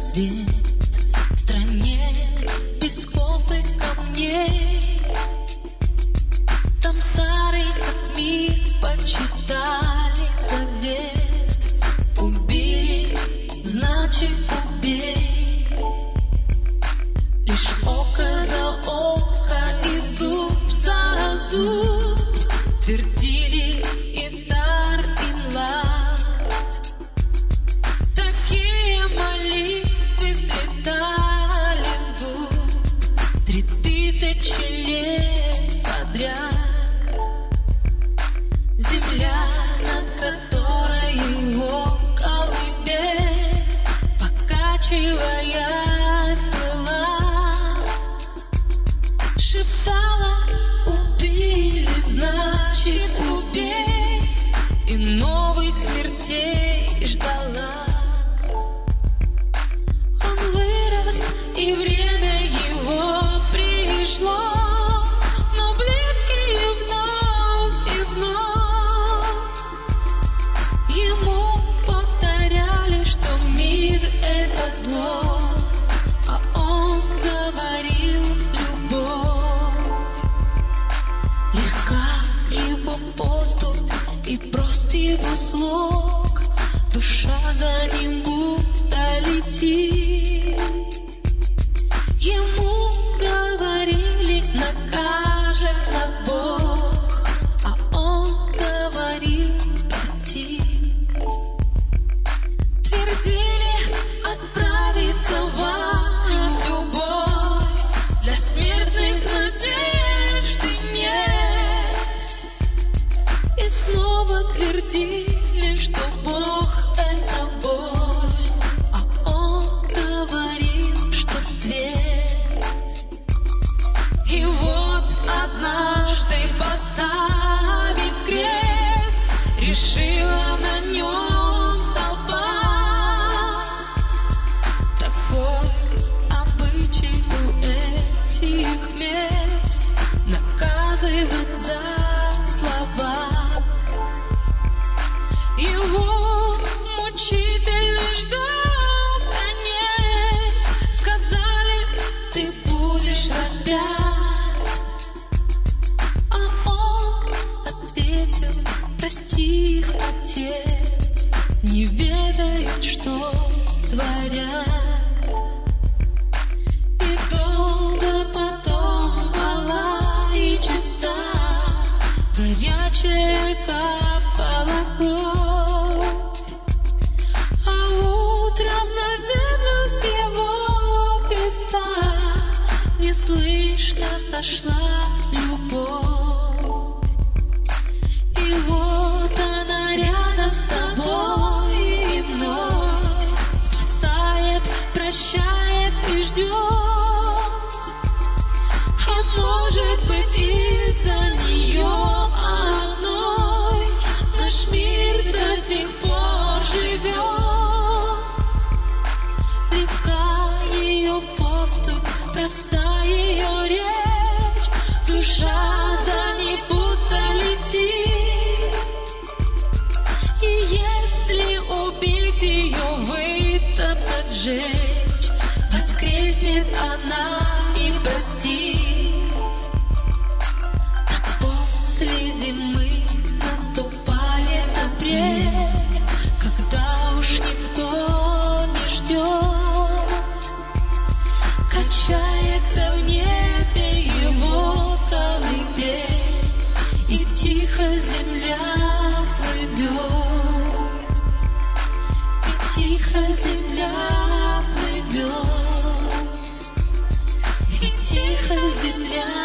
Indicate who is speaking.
Speaker 1: рассвет в стране песков и камней. Там старый как мир почитали завет. Убили, значит убей. Лишь око за око и зуб за зуб твердили и стар, и млад. Такие молитвы слетали с губ 3000 лет подряд. Земля, над которой его колыбель, покачиваясь, была, шептала: убили, значит убей, и новых смертей ждала. Он вырос, и время его пришло, но близкие вновь и вновь ему повторяли, что мир — это зло, а он говорил: любовь. Легка его поступь и прост его слог, душа за ним будто летит. Ему говорили: накажет нас Бог, а он говорил: простит. Твердили: отправиться в ад, любовь, для смертных надежды нет. И снова твердили, что Бог — это боль, а он говорил, что свет. И вот однажды поставить крест решила на нем толпа. Такой обычай у этих мест — наказывать за слова. Его мучительно ждал конец. Сказали: ты будешь распят. А он ответил: прости их, Отец, не ведает, что творят. И долго потом была и чиста, горячая капала кровь. А утром на землю с его креста неслышно сошла любовь. И вот она рядом с тобой и мной, спасает, прощает и ждет. А может быть, из-за нее одной наш мир до сих пор живет. Легка ее поступь, проста ее речь, душа за ней будто летит. И если убить ее, вытоптать, сжечь, воскреснет она и простит. Так после зимы наступает апрель, когда уж никто не ждет. Качается в небе его колыбель, и тихо земля плывет. И тихо земля плывет. И тихо земля